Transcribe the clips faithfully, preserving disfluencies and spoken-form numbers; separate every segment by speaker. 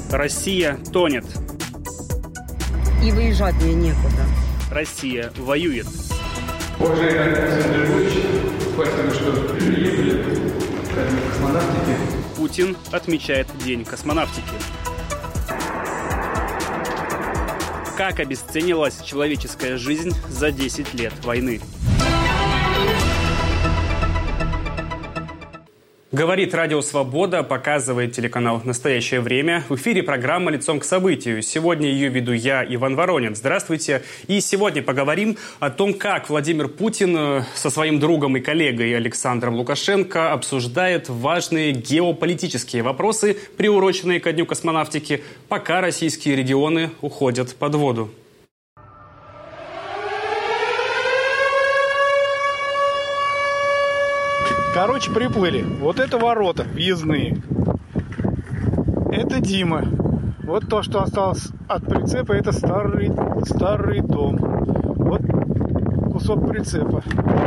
Speaker 1: Россия тонет.
Speaker 2: И выезжать мне некуда.
Speaker 1: Россия воюет.
Speaker 3: Уважаемый Александр Григорьевич, спасибо, что приехали к космонавтике.
Speaker 1: Путин отмечает День космонавтики. Как обесценилась человеческая жизнь за десять лет войны? Говорит Радио Свобода, показывает телеканал «Настоящее время». В эфире программа «Лицом к событию». Сегодня ее веду я, Иван Воронин. Здравствуйте. И сегодня поговорим о том, как Владимир Путин со своим другом и коллегой Александром Лукашенко обсуждает важные геополитические вопросы, приуроченные ко Дню космонавтики, пока российские регионы уходят под воду.
Speaker 4: Короче, приплыли. Вот это ворота въездные. Это Дима. Вот то, что осталось от прицепа, это старый, старый дом. Вот кусок прицепа.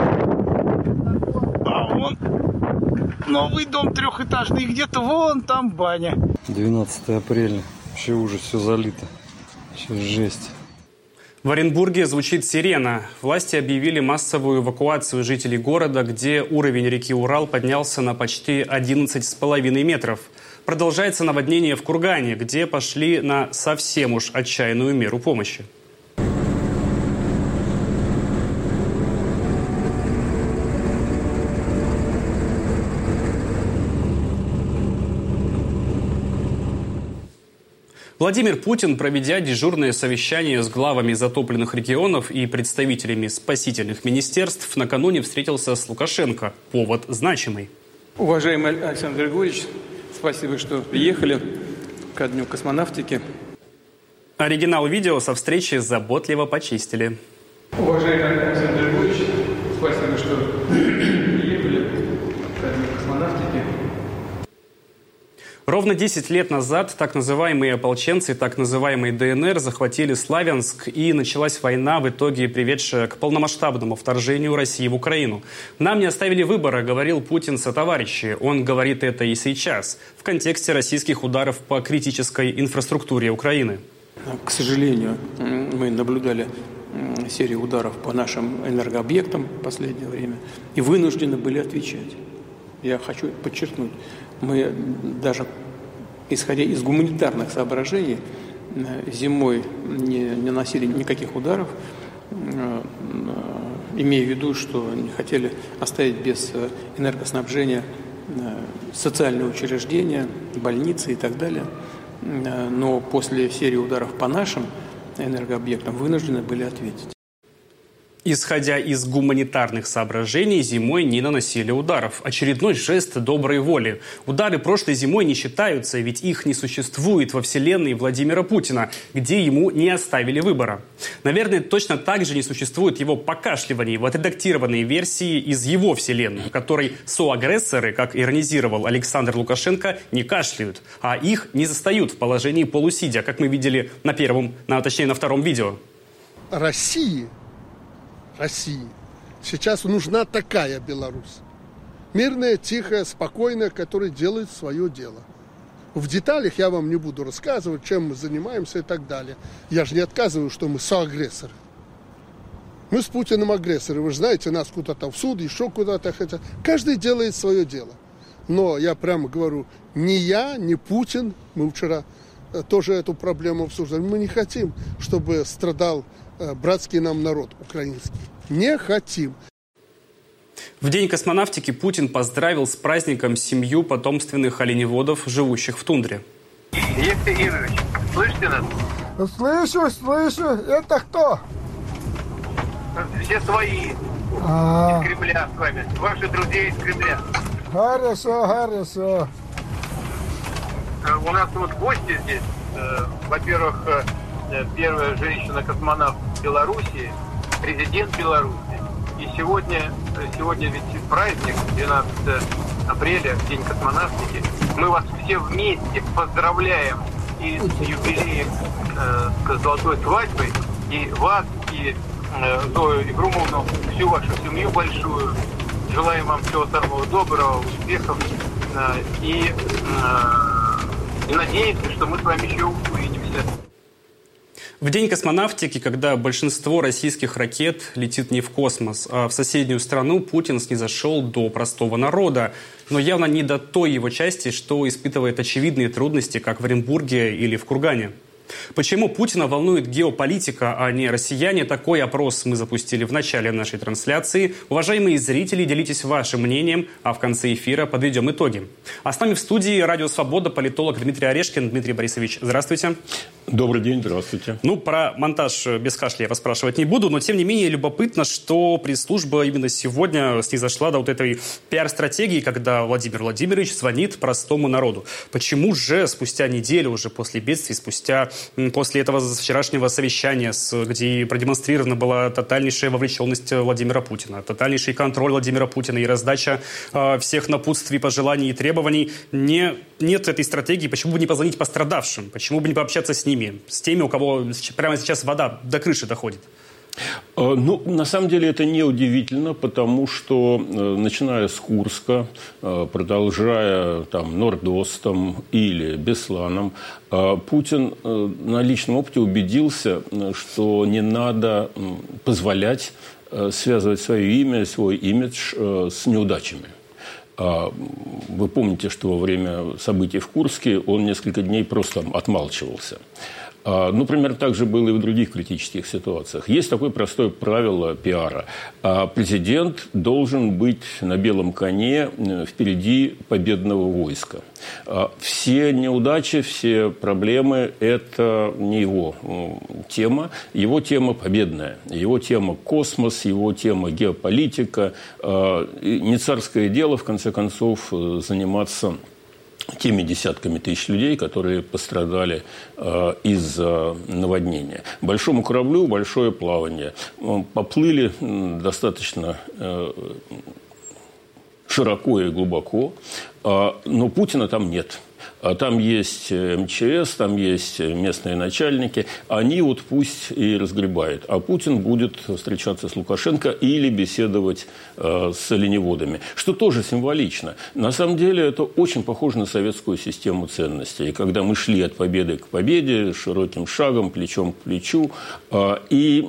Speaker 4: А вон новый дом трехэтажный. Где-то вон там баня.
Speaker 5: двенадцатое апреля. Вообще уже все залито. Сейчас жесть.
Speaker 1: В Оренбурге звучит сирена. Власти объявили массовую эвакуацию жителей города, где уровень реки Урал поднялся на почти одиннадцать с половиной метров. Продолжается наводнение в Кургане, где пошли на совсем уж отчаянную меру помощи. Владимир Путин, проведя дежурное совещание с главами затопленных регионов и представителями спасительных министерств, накануне встретился с Лукашенко. Повод значимый.
Speaker 3: Уважаемый Александр Григорьевич, спасибо, что приехали ко Дню космонавтики.
Speaker 1: Оригинал видео со встречи заботливо почистили.
Speaker 3: Уважаемый Александр Григорьевич, спасибо, что приехали ко Дню космонавтики.
Speaker 1: Ровно десять лет назад так называемые ополченцы, так называемый ДНР, захватили Славянск, и началась война, в итоге приведшая к полномасштабному вторжению России в Украину. «Нам не оставили выбора», — говорил Путин сотоварищи. Он говорит это и сейчас, в контексте российских ударов по критической инфраструктуре Украины.
Speaker 3: К сожалению, мы наблюдали серию ударов по нашим энергообъектам в последнее время и вынуждены были отвечать. Я хочу подчеркнуть, мы даже, исходя из гуманитарных соображений, зимой не, не наносили никаких ударов, имея в виду, что не хотели оставить без энергоснабжения социальные учреждения, больницы и так далее. Но после серии ударов по нашим энергообъектам вынуждены были ответить.
Speaker 1: Исходя из гуманитарных соображений, зимой не наносили ударов. Очередной жест доброй воли. Удары прошлой зимой не считаются, ведь их не существует во вселенной Владимира Путина, где ему не оставили выбора. Наверное, точно так же не существует его покашливаний в отредактированной версии из его вселенной, в которой соагрессоры, как иронизировал Александр Лукашенко, не кашляют, а их не застают в положении полусидя, как мы видели на первом, на, точнее на втором видео.
Speaker 6: России России сейчас нужна такая Беларусь. Мирная, тихая, спокойная, которая делает свое дело. В деталях я вам не буду рассказывать, чем мы занимаемся и так далее. Я же не отказываю, что мы соагрессоры. Мы с Путиным агрессоры. Вы же знаете, нас куда-то в суд, еще куда-то хотят. Каждый делает свое дело. Но я прямо говорю, ни я, ни Путин, мы вчера тоже эту проблему обсуждали, мы не хотим, чтобы страдал братский нам народ украинский. Не хотим.
Speaker 1: В День космонавтики Путин поздравил с праздником семью потомственных оленеводов, живущих в тундре.
Speaker 7: Евгений Игоревич, слышите нас?
Speaker 8: Слышу, слышу. Это кто?
Speaker 7: Все свои.
Speaker 8: А-а-а.
Speaker 7: Из Кремля с вами. Ваши друзья из Кремля.
Speaker 8: Хорошо, хорошо.
Speaker 7: У нас вот гости здесь. Во-первых, первая женщина-космонавт Беларуси, президент Беларуси. И сегодня, сегодня ведь праздник, двенадцатое апреля, День космонавтики. Мы вас все вместе поздравляем и с юбилеем, э, с золотой свадьбой, и вас, и э, Зою Игрумовну, всю вашу семью большую. Желаем вам всего самого доброго, успехов. Э, и э, И надеемся, что мы с вами еще увидимся.
Speaker 1: В день космонавтики, когда большинство российских ракет летит не в космос, а в соседнюю страну, Путин снизошел до простого народа. Но явно не до той его части, что испытывает очевидные трудности, как в Оренбурге или в Кургане. Почему Путина волнует геополитика, а не россияне? Такой опрос мы запустили в начале нашей трансляции. Уважаемые зрители, делитесь вашим мнением, а в конце эфира подведем итоги. А с нами в студии «Радио Свобода» политолог Дмитрий Орешкин. Дмитрий Борисович, здравствуйте.
Speaker 9: Добрый день, здравствуйте.
Speaker 1: Ну, про монтаж без кашля я вас спрашивать не буду, но тем не менее любопытно, что пресс-служба именно сегодня снизошла до вот этой пиар-стратегии, когда Владимир Владимирович звонит простому народу. Почему же спустя неделю, уже после бедствий, спустя после этого вчерашнего совещания, где продемонстрирована была тотальнейшая вовлеченность Владимира Путина, тотальнейший контроль Владимира Путина и раздача э, всех напутствий, пожеланий и требований, не, нет этой стратегии, почему бы не позвонить пострадавшим, почему бы не пообщаться с ними, с теми, у кого прямо сейчас вода до крыши доходит?
Speaker 9: Ну, на самом деле это не удивительно, потому что, начиная с Курска, продолжая там Нордостом или Бесланом, Путин на личном опыте убедился, что не надо позволять связывать свое имя, свой имидж с неудачами. Вы помните, что во время событий в Курске он несколько дней просто отмалчивался. Ну, примерно так же было и в других критических ситуациях. Есть такое простое правило пиара. Президент должен быть на белом коне впереди победного войска. Все неудачи, все проблемы – это не его тема. Его тема победная. Его тема космос, его тема геополитика. Не царское дело, в конце концов, заниматься теми десятками тысяч людей, которые пострадали э, из-за наводнения. Большому кораблю большое плавание. Поплыли достаточно э, широко и глубоко, э, но Путина там нет. Там есть эм че эс, там есть местные начальники. Они вот пусть и разгребают. А Путин будет встречаться с Лукашенко или беседовать э, с оленеводами. Что тоже символично. На самом деле это очень похоже на советскую систему ценностей. И когда мы шли от победы к победе, широким шагом, плечом к плечу. Э, и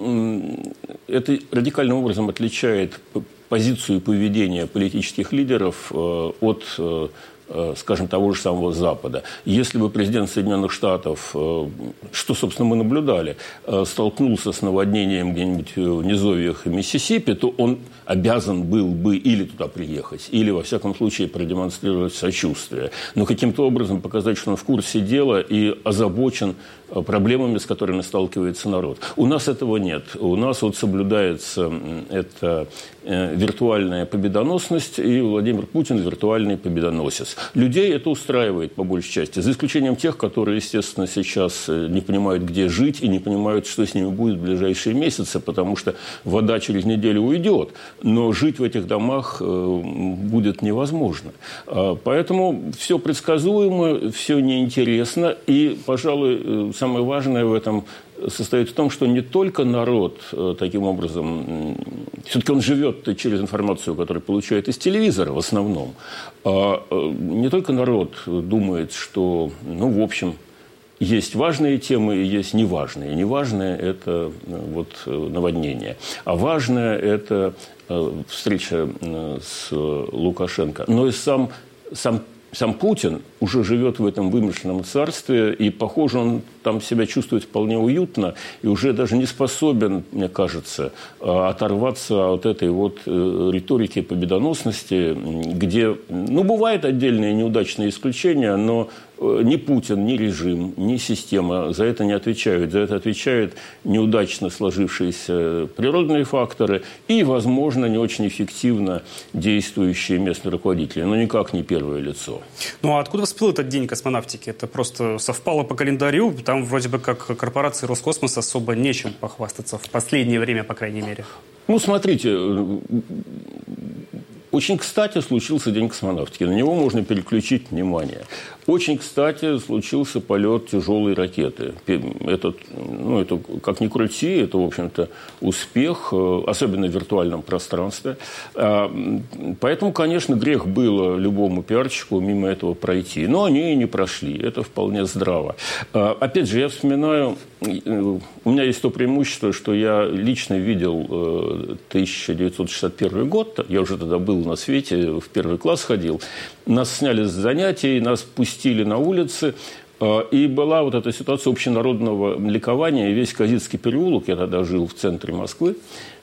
Speaker 9: э, это радикальным образом отличает позицию и поведение политических лидеров э, от э, скажем, того же самого Запада. Если бы президент Соединенных Штатов, что, собственно, мы наблюдали, столкнулся с наводнением где-нибудь в низовьях Миссисипи, то он обязан был бы или туда приехать, или, во всяком случае, продемонстрировать сочувствие. Но каким-то образом показать, что он в курсе дела и озабочен проблемами, с которыми сталкивается народ. У нас этого нет. У нас вот соблюдается эта виртуальная победоносность, и Владимир Путин виртуальный победоносец. Людей это устраивает, по большей части, за исключением тех, которые, естественно, сейчас не понимают, где жить, и не понимают, что с ними будет в ближайшие месяцы, потому что вода через неделю уйдет, но жить в этих домах будет невозможно. Поэтому все предсказуемо, все неинтересно, и, пожалуй, самое важное в этом состоит в том, что не только народ таким образом, все-таки он живет через информацию, которую получает из телевизора в основном, а не только народ думает, что, ну, в общем, есть важные темы и есть неважные. Неважное – это вот наводнение, а важное – это встреча с Лукашенко. Но и сам, сам Сам Путин уже живет в этом вымышленном царстве, и, похоже, он там себя чувствует вполне уютно и уже даже не способен, мне кажется, оторваться от этой вот риторики победоносности, где, ну, бывают отдельные неудачные исключения, но ни Путин, ни режим, ни система за это не отвечают. За это отвечают неудачно сложившиеся природные факторы и, возможно, не очень эффективно действующие местные руководители, но никак не первое лицо.
Speaker 1: Ну, а откуда всплыл этот день космонавтики? Это просто совпало по календарю? Там вроде бы как корпорации Роскосмос особо нечем похвастаться в последнее время, по крайней мере.
Speaker 9: Ну, смотрите, Очень кстати случился День космонавтики. На него можно переключить внимание. Очень кстати случился полет тяжелой ракеты. Этот, ну, это, как ни крути, это, в общем-то, успех, особенно в виртуальном пространстве. Поэтому, конечно, грех было любому пиарщику мимо этого пройти. Но они и не прошли. Это вполне здраво. Опять же, я вспоминаю, у меня есть то преимущество, что я лично видел тысяча девятьсот шестьдесят первый год. Я уже тогда был на свете, в первый класс ходил. Нас сняли с занятий, нас пустили на улицы. И была вот эта ситуация общенародного ликования. И весь Казицкий переулок, я тогда жил в центре Москвы,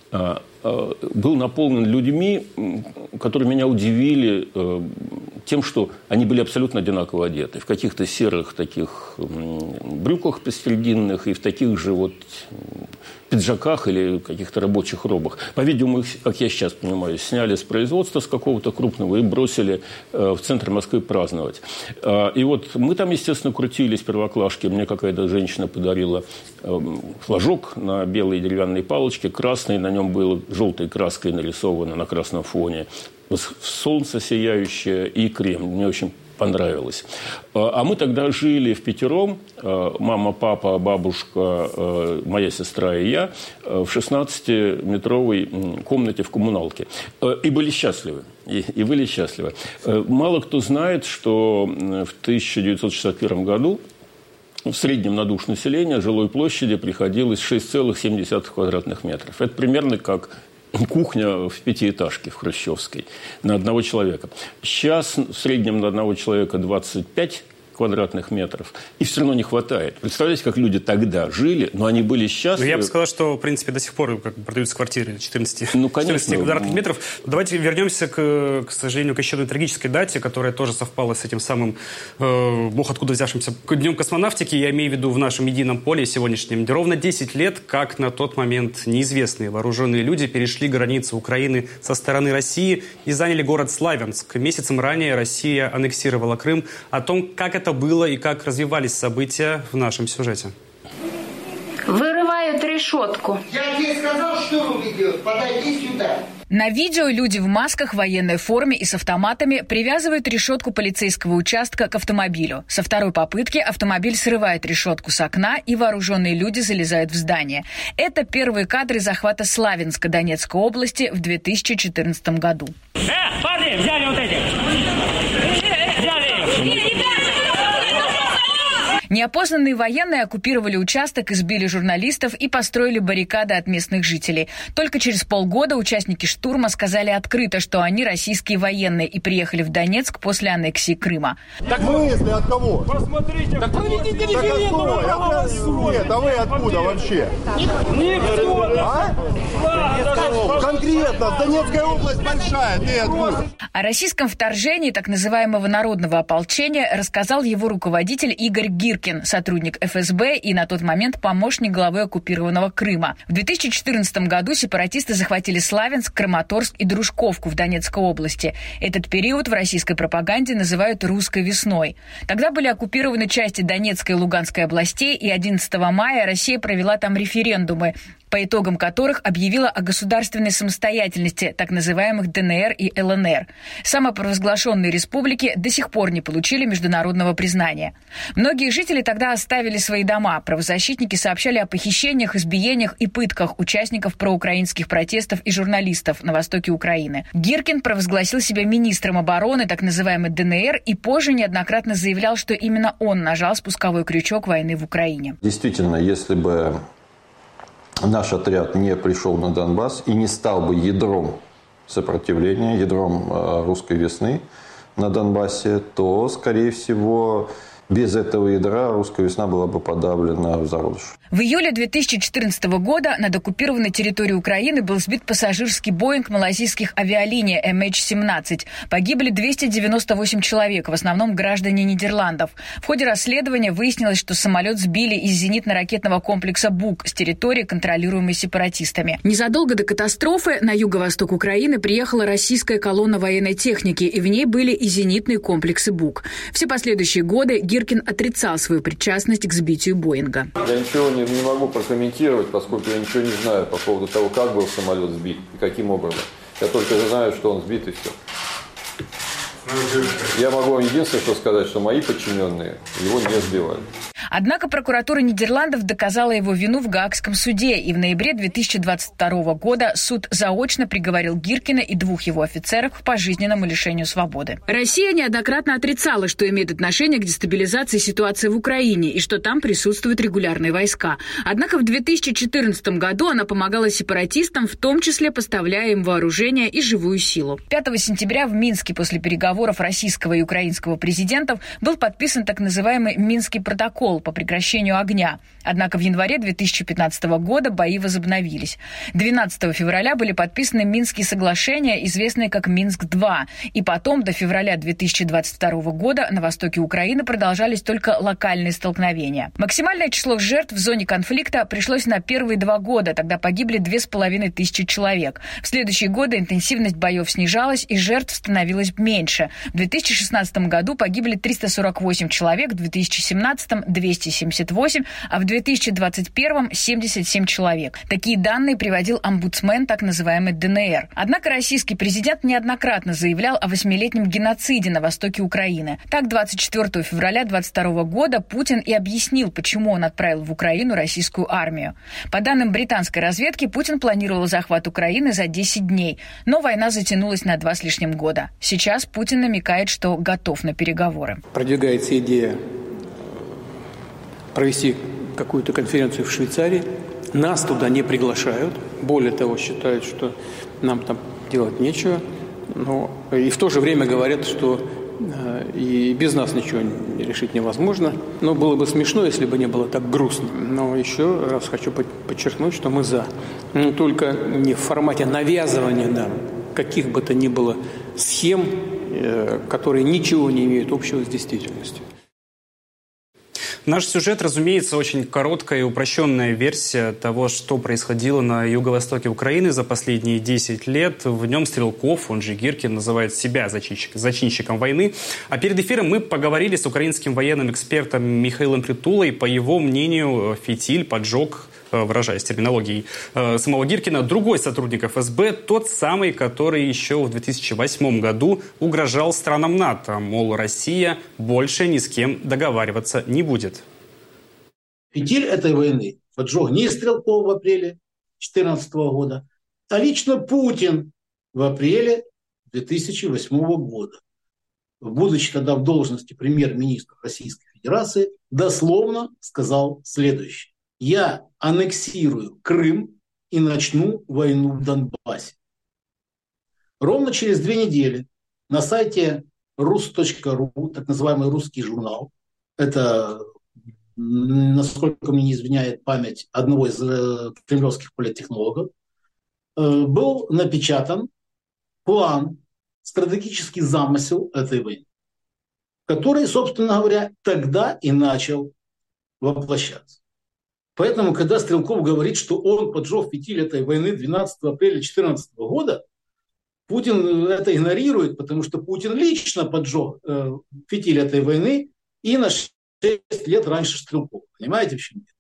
Speaker 9: был наполнен людьми, которые меня удивили тем, что они были абсолютно одинаково одеты. В каких-то серых таких брюках пестридинных и в таких же вот пиджаках или каких-то рабочих робах. По-видимому, их, как я сейчас понимаю, сняли с производства с какого-то крупного и бросили в центр Москвы праздновать. И вот мы там, естественно, крутились, первоклашки. Мне какая-то женщина подарила флажок на белой деревянной палочке, красный, на нем было желтой краской нарисовано на красном фоне солнце сияющее и Кремль. Мне очень понравилось. А мы тогда жили впятером, мама, папа, бабушка, моя сестра и я, в шестнадцатиметровой комнате в коммуналке. И были счастливы. И, и были счастливы. Мало кто знает, что в тысяча девятьсот шестьдесят первом году в среднем на душу населения жилой площади приходилось шесть целых семь десятых квадратных метров. Это примерно как кухня в пятиэтажке в Хрущевской на одного человека. Сейчас в среднем на одного человека двадцать пять квадратных метров. И все равно не хватает. Представляете, как люди тогда жили, но они были счастливы.
Speaker 1: Ну, я бы сказал, что, в принципе, до сих пор как продаются квартиры четырнадцать,
Speaker 9: ну,
Speaker 1: четырнадцать квадратных метров. Давайте вернемся, к, к сожалению, к еще одной трагической дате, которая тоже совпала с этим самым, э, бог откуда взявшимся, Днем космонавтики. Я имею в виду в нашем едином поле сегодняшнем. Ровно десять лет, как на тот момент неизвестные вооруженные люди перешли границу Украины со стороны России и заняли город Славянск. Месяцем ранее Россия аннексировала Крым. О том, как это было и как развивались события, в нашем сюжете.
Speaker 10: Вырывают решетку.
Speaker 11: Я тебе сказал, штурм идет. Подойди сюда.
Speaker 10: На видео люди в масках, военной форме и с автоматами привязывают решетку полицейского участка к автомобилю. Со второй попытки автомобиль срывает решетку с окна, и вооруженные люди залезают в здание. Это первые кадры захвата Славянска Донецкой области в две тысячи четырнадцатом году.
Speaker 12: Э, парни, взяли вот этих! Взяли!
Speaker 10: Неопознанные военные оккупировали участок, избили журналистов и построили баррикады от местных жителей. Только через полгода участники штурма сказали открыто, что они российские военные и приехали в Донецк после аннексии Крыма.
Speaker 13: Так мы, если от кого?
Speaker 12: Посмотрите,
Speaker 13: так проведите референдум, нет, а вы откуда вообще?
Speaker 12: Никто!
Speaker 13: А? Конкретно, Донецкая область большая, ты откуда?
Speaker 10: О российском вторжении так называемого народного ополчения рассказал его руководитель Игорь Гиркин, сотрудник эф эс бэ и на тот момент помощник главы оккупированного Крыма. В две тысячи четырнадцатом году сепаратисты захватили Славянск, Краматорск и Дружковку в Донецкой области. Этот период в российской пропаганде называют «русской весной». Тогда были оккупированы части Донецкой и Луганской областей, и одиннадцатого мая Россия провела там референдумы, по итогам которых объявила о государственной самостоятельности так называемых дэ эн эр и эл эн эр. Самопровозглашенные республики до сих пор не получили международного признания. Многие жители тогда оставили свои дома. Правозащитники сообщали о похищениях, избиениях и пытках участников проукраинских протестов и журналистов на востоке Украины. Гиркин провозгласил себя министром обороны так называемой дэ эн эр и позже неоднократно заявлял, что именно он нажал спусковой крючок войны в Украине.
Speaker 14: Действительно, если бы наш отряд не пришел на Донбасс и не стал бы ядром сопротивления, ядром русской весны на Донбассе, то, скорее всего, без этого ядра русская весна была бы подавлена в зародыше.
Speaker 10: В июле две тысячи четырнадцатого года над оккупированной территорией Украины был сбит пассажирский Боинг малайзийских авиалиний эм эйч семнадцать. Погибли двести девяносто восемь человек, в основном граждане Нидерландов. В ходе расследования выяснилось, что самолет сбили из зенитно-ракетного комплекса «Бук» с территории, контролируемой сепаратистами. Незадолго до катастрофы на юго-восток Украины приехала российская колонна военной техники, и в ней были и зенитные комплексы «Бук». Все последующие годы Гиркин отрицал свою причастность к сбитию Боинга.
Speaker 15: Я ничего не, не могу прокомментировать, поскольку я ничего не знаю по поводу того, как был самолет сбит и каким образом.
Speaker 14: Я только знаю, что он сбит и все. Я могу вам единственное, что сказать, что мои подчиненные его не сбивали.
Speaker 10: Однако прокуратура Нидерландов доказала его вину в Гаагском суде, и в ноябре две тысячи двадцать второго года суд заочно приговорил Гиркина и двух его офицеров к пожизненному лишению свободы. Россия неоднократно отрицала, что имеет отношение к дестабилизации ситуации в Украине и что там присутствуют регулярные войска. Однако в две тысячи четырнадцатом году она помогала сепаратистам, в том числе поставляя им вооружение и живую силу. пятого сентября в Минске после переговоров российского и украинского президентов был подписан так называемый Минский протокол по прекращению огня. Однако в январе две тысячи пятнадцатого года бои возобновились. двенадцатого февраля были подписаны Минские соглашения, известные как Минск-два. И потом до февраля две тысячи двадцать второго года на востоке Украины продолжались только локальные столкновения. Максимальное число жертв в зоне конфликта пришлось на первые два года. Тогда погибли две с половиной тысячи человек. В следующие годы интенсивность боев снижалась и жертв становилось меньше. В две тысячи шестнадцатом году погибли триста сорок восемь человек, в две тысячи семнадцатом – двести семьдесят восемь, а в две тысячи двадцать первом – семьдесят семь человек. Такие данные приводил омбудсмен так называемый Дэ Эн Эр. Однако российский президент неоднократно заявлял о восьмилетнем геноциде на востоке Украины. Так, двадцать четвёртого февраля две тысячи двадцать второго года Путин и объяснил, почему он отправил в Украину российскую армию. По данным британской разведки, Путин планировал захват Украины за десять дней, но война затянулась на два с лишним года. Сейчас Путин намекает, что готов на переговоры.
Speaker 3: Продвигается идея провести какую-то конференцию в Швейцарии. Нас туда не приглашают. Более того, считают, что нам там делать нечего. Но и в то же время говорят, что э, и без нас ничего решить невозможно. Но было бы смешно, если бы не было так грустно. Но еще раз хочу подчеркнуть, что мы за. Но только не в формате навязывания нам каких бы то ни было схем, э, которые ничего не имеют общего с действительностью.
Speaker 1: Наш сюжет, разумеется, очень короткая и упрощенная версия того, что происходило на юго-востоке Украины за последние десять лет. В нем Стрелков, он же Гиркин, называет себя зачинщик, зачинщиком войны. А перед эфиром мы поговорили с украинским военным экспертом Михаилом Притулой. По его мнению, фитиль, поджог, выражаясь терминологией самого Гиркина, другой сотрудник эф эс бэ, тот самый, который еще в две тысячи восьмом году угрожал странам НАТО. Мол, Россия больше ни с кем договариваться не будет.
Speaker 15: Фитиль этой войны поджег не Стрелков в апреле две тысячи четырнадцатого года, а лично Путин в апреле две тысячи восьмого года. Будучи тогда в должности премьер-министра Российской Федерации, дословно сказал следующее. Я аннексирую Крым и начну войну в Донбассе. Ровно через две недели на сайте рус точка ру, так называемый русский журнал, это, насколько мне не изменяет память, одного из э, кремлевских политтехнологов, э, был напечатан план, стратегический замысел этой войны, который, собственно говоря, тогда и начал воплощаться. Поэтому, когда Стрелков говорит, что он поджег фитиль этой войны двенадцатого апреля две тысячи четырнадцатого года, Путин это игнорирует, потому что Путин лично поджег э, фитиль этой войны и на шесть лет раньше Стрелкова. Понимаете, в чем дело?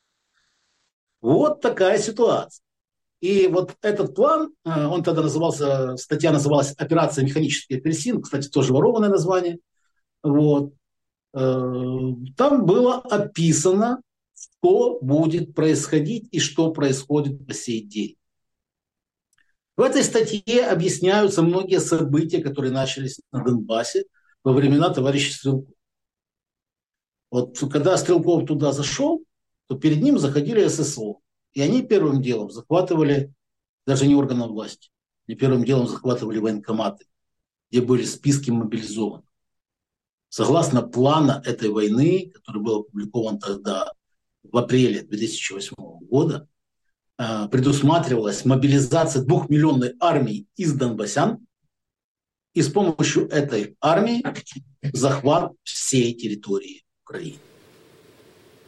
Speaker 15: Вот такая ситуация. И вот этот план, э, он тогда назывался, статья называлась «Операция «Механический апельсин», кстати, тоже ворованное название. Вот. Э, там было описано, что будет происходить и что происходит по сей день. В этой статье объясняются многие события, которые начались на Донбассе во времена товарища Стрелкова. Вот когда Стрелков туда зашел, то перед ним заходили эс эс о. И они первым делом захватывали даже не органы власти, они первым делом захватывали военкоматы, где были списки мобилизованных. Согласно плана этой войны, который был опубликован тогда, в апреле две тысячи восьмого года, предусматривалась мобилизация двухмиллионной армии из донбассян и с помощью этой армии захват всей территории Украины.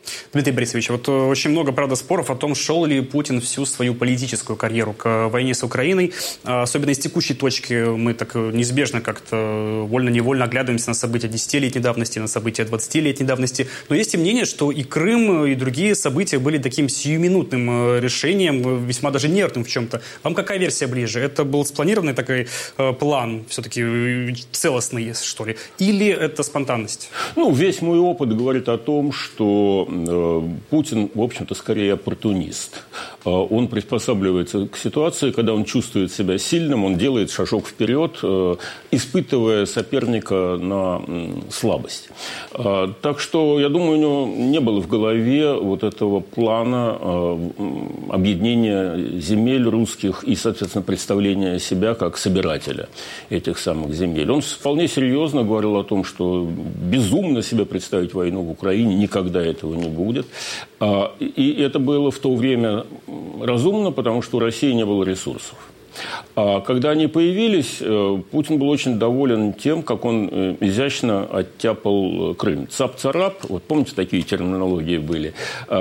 Speaker 1: Дмитрий Борисович, вот очень много, правда, споров о том, шел ли Путин всю свою политическую карьеру к войне с Украиной. Особенно из текущей точки мы так неизбежно как-то вольно-невольно оглядываемся на события десятилетней давности, на события двадцатилетней давности. Но есть и мнение, что и Крым, и другие события были таким сиюминутным решением, весьма даже нервным в чем-то. Вам какая версия ближе? Это был спланированный такой план, все-таки целостный, что ли? Или это спонтанность?
Speaker 9: Ну, весь мой опыт говорит о том, что Путин, в общем-то, скорее оппортунист. Он приспосабливается к ситуации, когда он чувствует себя сильным, он делает шажок вперед, испытывая соперника на слабость. Так что, я думаю, у него не было в голове вот этого плана объединения земель русских и, соответственно, представления себя как собирателя этих самых земель. Он вполне серьезно говорил о том, что безумно себе представить войну в Украине, никогда этого не будет. И это было в то время разумно, потому что у России не было ресурсов. А когда они появились, Путин был очень доволен тем, как он изящно оттяпал Крым. Цап-царап, вот помните, такие терминологии были.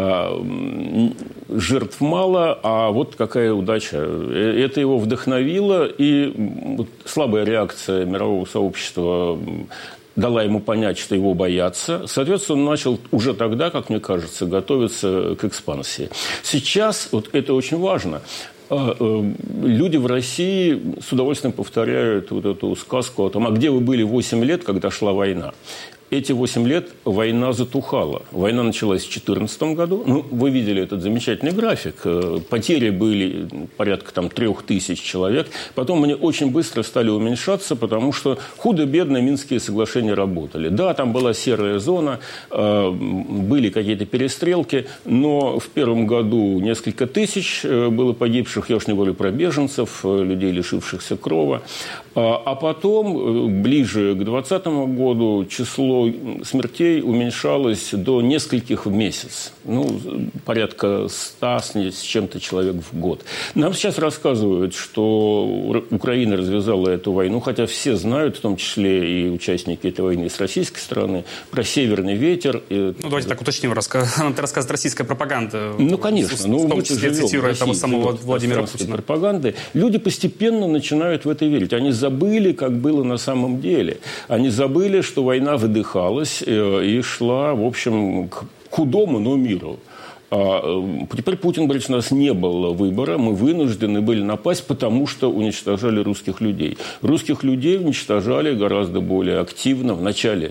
Speaker 9: Жертв мало, а вот какая удача. Это его вдохновило, и слабая реакция мирового сообщества дала ему понять, что его боятся. Соответственно, он начал уже тогда, как мне кажется, готовиться к экспансии. Сейчас, вот это очень важно, люди в России с удовольствием повторяют вот эту сказку о том, а где вы были восемь лет, когда шла война? Эти восемь лет война затухала. Война началась в две тысячи четырнадцатом году. Ну, вы видели этот замечательный график. Потери были порядка там, трех тысяч человек. Потом они очень быстро стали уменьшаться, потому что худо-бедно Минские соглашения работали. Да, там была серая зона, были какие-то перестрелки, но в первом году несколько тысяч было погибших, я уж не говорю про беженцев, людей, лишившихся крова. А потом, ближе к двадцатому году, число смертей уменьшалось до нескольких в месяц. Ну, порядка ста с чем-то человек в год. Нам сейчас рассказывают, что Украина развязала эту войну, хотя все знают, в том числе и участники этой войны с российской стороны, про северный ветер.
Speaker 1: Ну, давайте так уточним. Это рассказывает российская пропаганда.
Speaker 9: Ну, конечно. Ну,
Speaker 1: в том числе цитируя того самого Владимира Путина.
Speaker 9: Пропаганды. Люди постепенно начинают в это верить. Они забыли, как было на самом деле. Они забыли, что война выдыхалась и шла, в общем, к худому, но миру. А теперь Путин говорит, что у нас не было выбора, мы вынуждены были напасть, потому что уничтожали русских людей. Русских людей уничтожали гораздо более активно в начале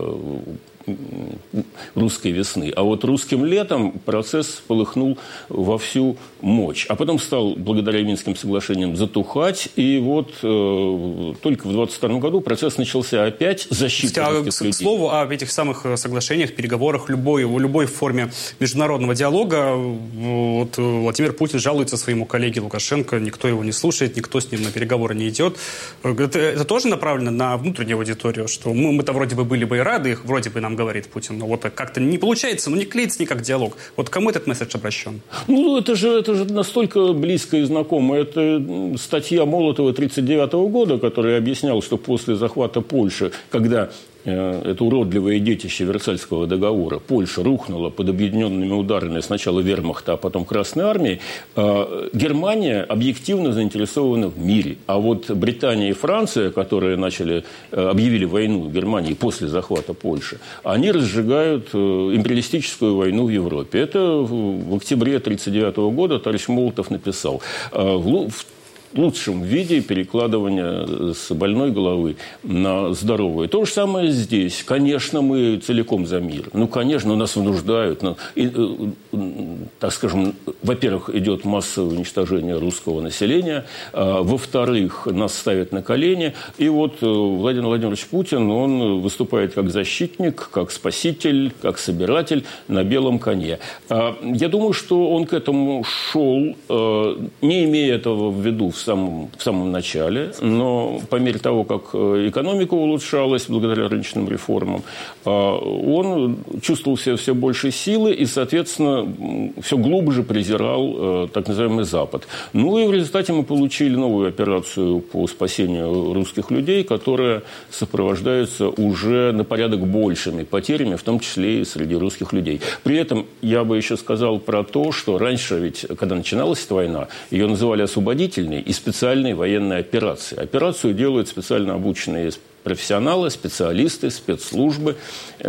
Speaker 9: русской весны. А вот русским летом процесс полыхнул во всю мощь. А потом стал, благодаря Минским соглашениям, затухать. И вот э, только в двадцать втором году процесс начался опять защиты
Speaker 1: а,
Speaker 9: русских
Speaker 1: к,
Speaker 9: людей.
Speaker 1: К слову, об этих самых соглашениях, переговорах, любой, в любой форме международного диалога. Вот Владимир Путин жалуется своему коллеге Лукашенко. Никто его не слушает, никто с ним на переговоры не идет. Это, это тоже направлено на внутреннюю аудиторию, что мы, мы-то вроде бы были бы и рады, их вроде бы нам говорит Путин, но вот как-то не получается, ну не клеится никак диалог. Вот кому этот месседж обращен?
Speaker 9: Ну, это же, это же настолько близко и знакомо. Это статья Молотова тысяча девятьсот тридцать девятого года, который объяснял, что после захвата Польши, когда это уродливое детище Версальского договора, Польша рухнула под объединенными ударами сначала вермахта, а потом Красной армии, Германия объективно заинтересована в мире. А вот Британия и Франция, которые начали, объявили войну Германии после захвата Польши, они разжигают империалистическую войну в Европе. Это в октябре тысяча девятьсот тридцать девятого года товарищ Молотов написал. В лучшем виде перекладывания с больной головы на здоровую. То же самое здесь. Конечно, мы целиком за мир. Ну, конечно, нас вынуждают. И, так скажем, во-первых, идет массовое уничтожение русского населения. Во-вторых, нас ставят на колени. И вот Владимир Владимирович Путин, он выступает как защитник, как спаситель, как собиратель на белом коне. Я думаю, что он к этому шел, не имея этого в виду в самом, в самом начале, но по мере того, как экономика улучшалась благодаря рыночным реформам, он чувствовал в себе все больше силы и, соответственно, все глубже презирал так называемый Запад. Ну и в результате мы получили новую операцию по спасению русских людей, которая сопровождается уже на порядок большими потерями, в том числе и среди русских людей. При этом я бы еще сказал про то, что раньше, ведь, когда начиналась эта война, ее называли освободительной и специальной военной операцией. Операцию делают специально обученные профессионалы, специалисты, спецслужбы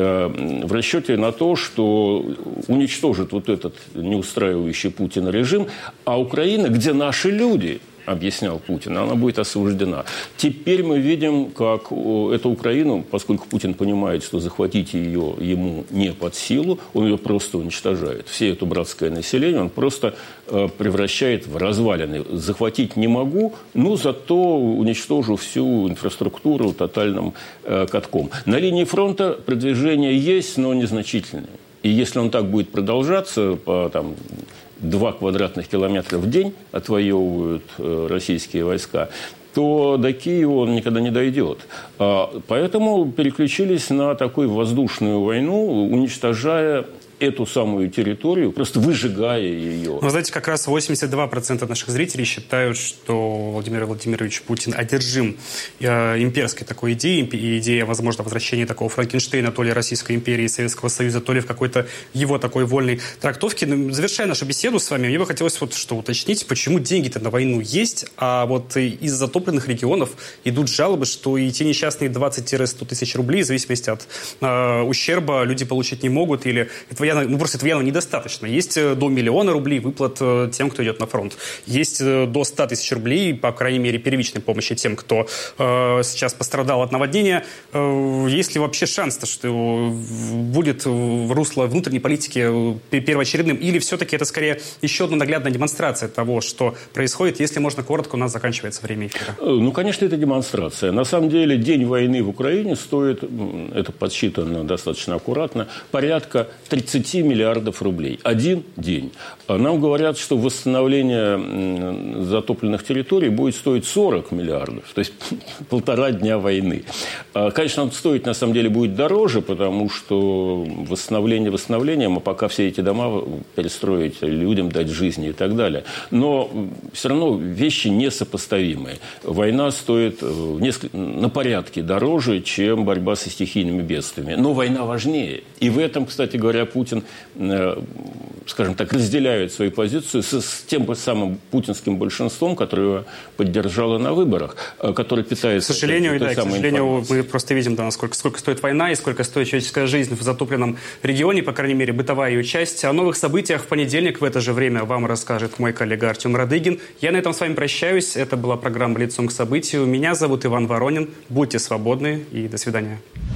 Speaker 9: э, в расчете на то, что уничтожит вот этот неустраивающий Путина режим, а Украина, где наши люди, объяснял Путин, она будет освобождена. Теперь мы видим, как эту Украину, поскольку Путин понимает, что захватить ее ему не под силу, он ее просто уничтожает. Все это братское население он просто э, превращает в развалины. Захватить не могу, но зато уничтожу всю инфраструктуру тотальным э, катком. На линии фронта продвижение есть, но незначительное. И если он так будет продолжаться по там, два квадратных километра в день отвоевывают э, российские войска, то до Киева он никогда не дойдет. А, поэтому переключились на такую воздушную войну, уничтожая эту самую территорию, просто выжигая ее.
Speaker 1: Вы знаете, как раз восемьдесят два процента наших зрителей считают, что Владимир Владимирович Путин одержим э, имперской такой идеей, идея, возможно, возвращения такого Франкенштейна то ли Российской империи и Советского Союза, то ли в какой-то его такой вольной трактовке. Но, завершая нашу беседу с вами, мне бы хотелось вот что уточнить, почему деньги-то на войну есть, а вот из затопленных регионов идут жалобы, что и те несчастные двадцать-сто тысяч рублей, в зависимости от э, ущерба, люди получить не могут, или это Ну, просто этого явно недостаточно. Есть до миллиона рублей выплат тем, кто идет на фронт. Есть до ста тысяч рублей, по крайней мере, первичной помощи тем, кто э, сейчас пострадал от наводнения. Э, есть ли вообще шанс, что будет русло внутренней политики первоочередным? Или все-таки это скорее еще одна наглядная демонстрация того, что происходит? Если можно коротко, у нас заканчивается время эфира.
Speaker 9: Ну, конечно, это демонстрация. На самом деле, день войны в Украине стоит, это подсчитано достаточно аккуратно, порядка тридцать миллиардов рублей. Один день. Нам говорят, что восстановление затопленных территорий будет стоить сорок миллиардов. То есть полтора дня войны. Конечно, он стоить на самом деле будет дороже, потому что восстановление восстановлением, а пока все эти дома перестроить, людям дать жизни и так далее. Но все равно вещи несопоставимые. Война стоит несколько, на порядке дороже, чем борьба со стихийными бедствиями. Но война важнее. И в этом, кстати говоря, Путин, скажем так, разделяет свою позицию с, с тем самым путинским большинством, которое его поддержало на выборах, которое питается...
Speaker 1: К сожалению,
Speaker 9: этой,
Speaker 1: да,
Speaker 9: этой
Speaker 1: к сожалению,
Speaker 9: информацией.
Speaker 1: мы просто видим, да, насколько, сколько стоит война и сколько стоит человеческая жизнь в затопленном регионе, по крайней мере, бытовая ее часть. О новых событиях в понедельник в это же время вам расскажет мой коллега Артем Радыгин. Я на этом с вами прощаюсь. Это была программа «Лицом к событию». Меня зовут Иван Воронин. Будьте свободны и до свидания.